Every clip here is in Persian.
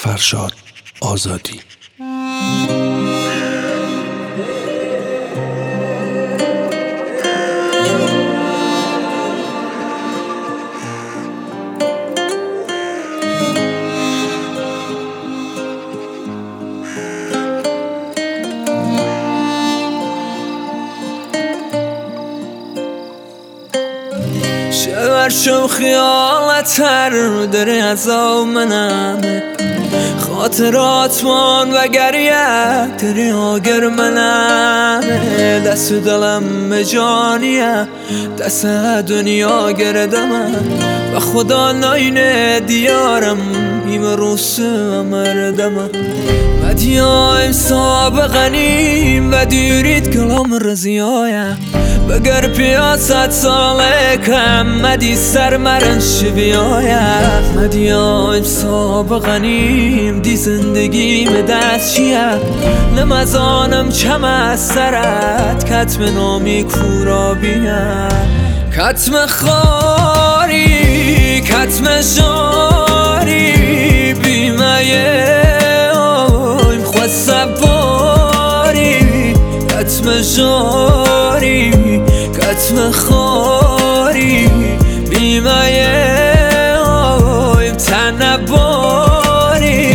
فرشاد آزادی. شو خیالت هر داره از منم خاطرات من و گریه داری آگر منم دست دلم جانیه دست دنیا گرده من و خدا ناینه دیارم ایم روس مردم مدیایم سابقنیم و دیرید کلام رزیایه بگر پیاست ساله کم مدی سر مرن شبیایه مدیایم سابقنیم دی زندگیم دست چیه نمزانم چم از سرت کتم نامی کورا بیه کتم خاری کتم شاری بیمه اویم خود سواری کتم شاری کتم خاری بیمه اویم تنباری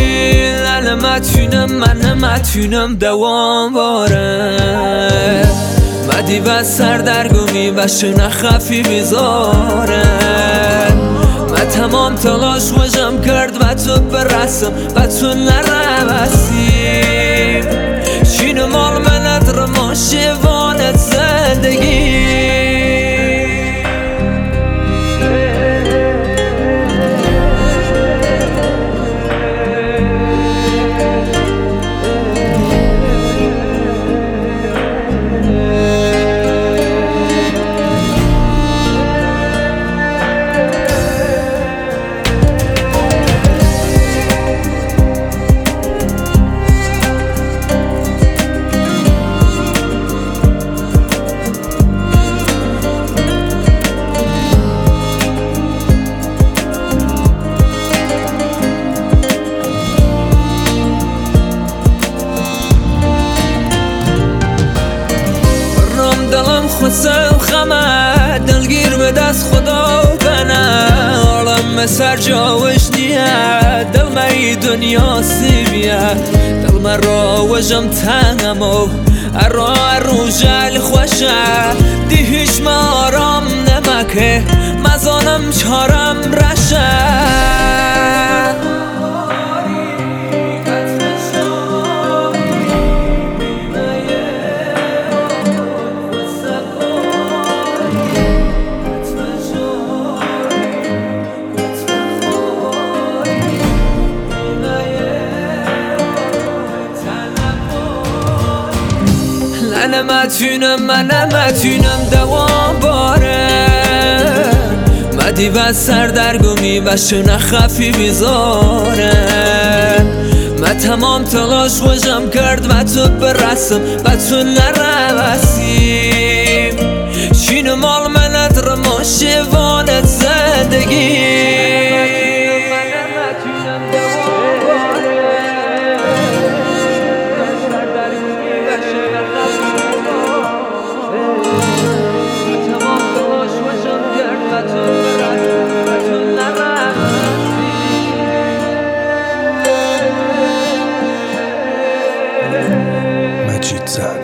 من نمتونم دوام باره مدی و سردرگمی و شنه خفی بیزارن من تمام تلاش خوشم کرد و تو برسم و تو نروسیم شین مال منت رو ما شوانت زندگی خودم خمه دلگیر به دست خدا بنه عالم سر جاوش نیه دل مری دنیا سیبیه دل من را وجم تنم و ارو جل خوشه دی هیچ ما آرام نمکه مزانم چارم رشه من نمتونم دوام باره مدی و سردرگمی و شنه خفی بیزاره من تمام تلاش خوشم کرد و تو برسم و تو نروسیم شین مال منت رو ما شوانت زندگی مجید زد.